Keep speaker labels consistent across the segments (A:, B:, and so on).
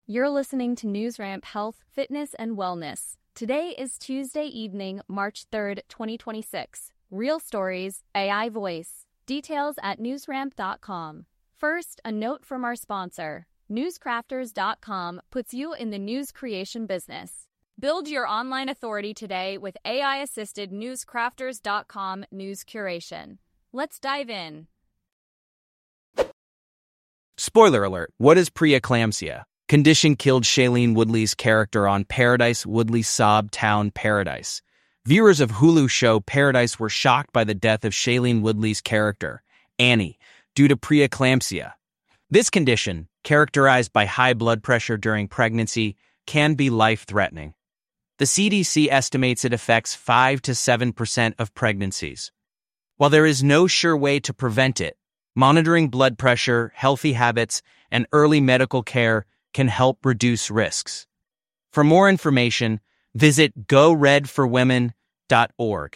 A: You're listening to NewsRamp Health, Fitness, and Wellness. Today is Tuesday evening, March 3rd, 2026. Real stories, AI voice. Details at newsramp.com. First, a note from our sponsor. Newscrafters.com puts you in the news creation business. Build your online authority today with AI-assisted Newscrafters.com news curation. Let's dive in.
B: Spoiler alert, what is preeclampsia? Condition killed Shailene Woodley's character on Paradise. Woodley sobbed town Paradise. Viewers of Hulu show Paradise were shocked by the death of Shailene Woodley's character, Annie, due to preeclampsia. This condition, characterized by high blood pressure during pregnancy, can be life-threatening. The CDC estimates it affects 5 to 7% of pregnancies. While there is no sure way to prevent it, monitoring blood pressure, healthy habits, and early medical care can help reduce risks. For more information, visit goredforwomen.org.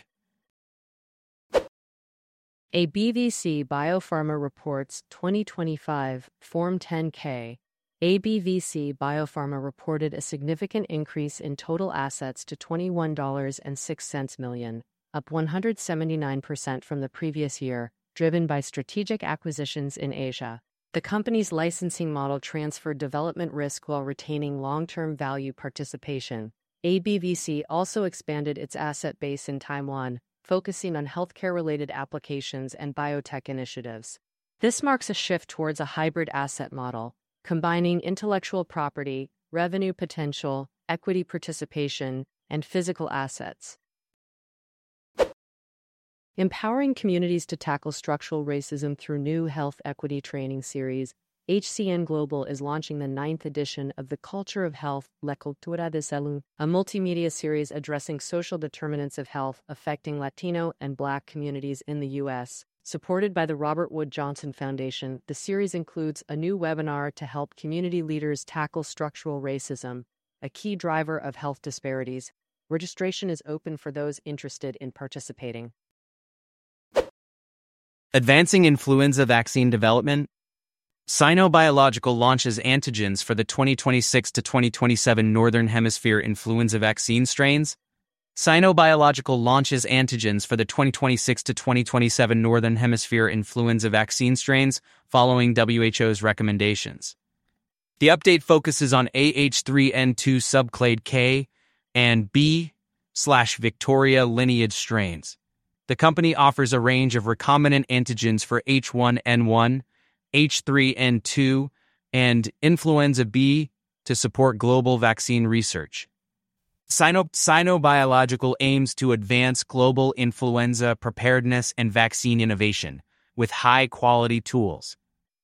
C: A BVC Biopharma reports 2025 Form 10-K. ABVC Biopharma reported a significant increase in total assets to $21.06 million, up 179% from the previous year, driven by strategic acquisitions in Asia. The company's licensing model transferred development risk while retaining long-term value participation. ABVC also expanded its asset base in Taiwan, focusing on healthcare-related applications and biotech initiatives. This marks a shift towards a hybrid asset model, combining intellectual property, revenue potential, equity participation, and physical assets. Empowering communities to tackle structural racism through new health equity training series, HCN Global is launching the 9th edition of The Culture of Health, La Cultura de Salud, a multimedia series addressing social determinants of health affecting Latino and Black communities in the U.S. Supported by the Robert Wood Johnson Foundation, the series includes a new webinar to help community leaders tackle structural racism, a key driver of health disparities. Registration is open for those interested in participating.
B: Advancing influenza vaccine development. Sinobiological launches antigens for the 2026 to 2027 Northern Hemisphere influenza vaccine strains. Sinobiological launches antigens for the 2026 to 2027 Northern Hemisphere influenza vaccine strains, following WHO's recommendations. The update focuses on AH3N2 subclade K and B/Victoria lineage strains. The company offers a range of recombinant antigens for H1N1, H3N2, and influenza B to support global vaccine research. Sinobiological aims to advance global influenza preparedness and vaccine innovation with high-quality tools.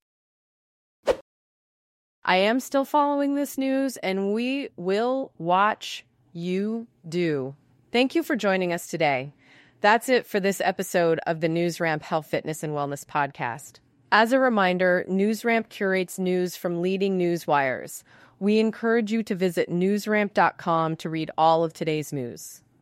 C: I am still following this news, and we will watch you do. Thank you for joining us today. That's it for this episode of the NewsRamp Health, Fitness, and Wellness podcast. As a reminder, NewsRamp curates news from leading news wires. We encourage you to visit newsramp.com to read all of today's news.